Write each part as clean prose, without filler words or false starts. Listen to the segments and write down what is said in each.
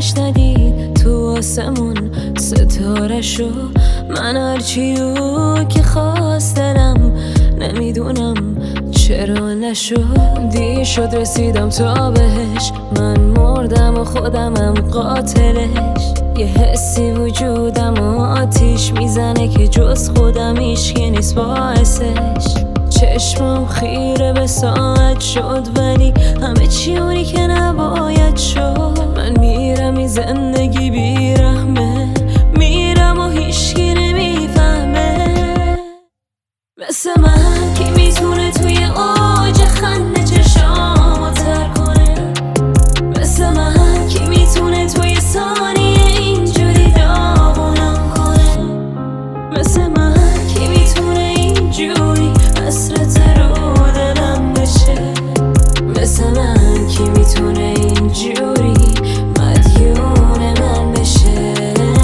ازش ندید تو آسمون ستاره شو. من هرچیو که خواست دلم نمیدونم چرا نشد. دیر شد رسیدم تا بهش، من مردم و خودمم قاتلش. یه حسی وجودم و آتیش میزنه که جز خودم هیچکی نیست باعثش. چشمم خیره به ساعت شد ولی همه چی اونی که نباید شد. من میرم این زندگی بیرحمه، میرم و هیچکی نمیفهمه. مثل من کی میتونه توی اوج خنده چشامو تر کنه؟ مثل من کی میتونه توی ثانیه اینجوری داغونم کنه؟ مثل من کی میتونه اینجوری حسرت رو دلم بشه؟ مثل من کی میتونه اینجوری مدیون من بشه؟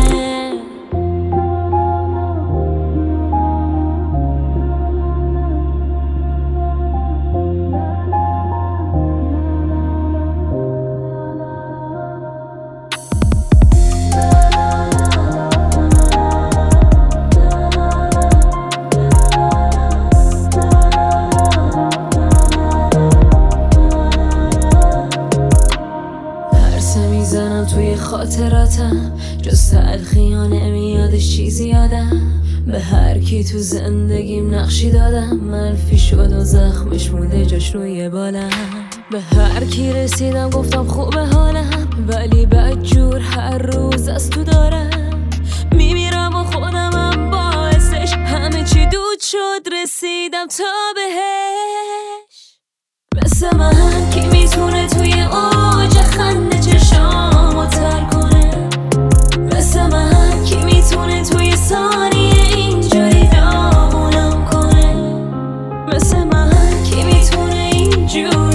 میزنم توی خاطراتم، جز تلخی‌ها نمیادش چیزی یادم. به هر کی تو زندگیم نقشی دادم، منفی شد و زخمش مونده جاش روی بالم. به هر کی رسیدم گفتم خوبه حالم، ولی بدجور هر روز از تو دارم. میمیرم و خودمم باعثش، همه چی دود شد رسیدم تا بهش. مثل من کی میتونه توی اوج خنده چشامو تر کنه؟ مثل من کی میتونه توی ثانیه اینجوری داغونم کنه؟ مثل من کی میتونه اینجوری